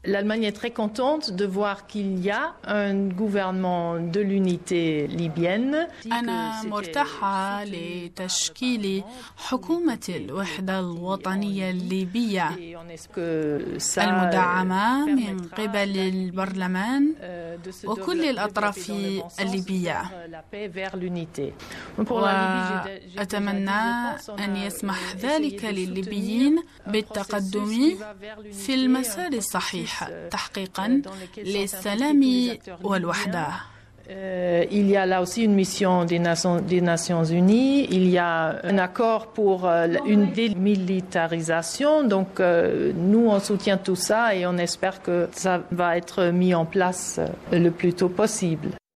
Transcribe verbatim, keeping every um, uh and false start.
L'Allemagne est très contente de voir qu'il y a un gouvernement de l'unité libyenne. أنا مرتاحة لتشكيل حكومة الوحدة الوطنية الليبية المدعمة من قبل البرلمان وكل الأطراف الليبية، وأتمنى أن يسمح ذلك للليبيين بالتقدم في المسار الصحيح تحقيقا للسلام والوحدة. Euh, il y a là aussi une mission des Nations, des Nations Unies. Il y a un accord pour euh, une démilitarisation. Donc euh, nous, on soutient tout ça et on espère que ça va être mis en place euh, le plus tôt possible.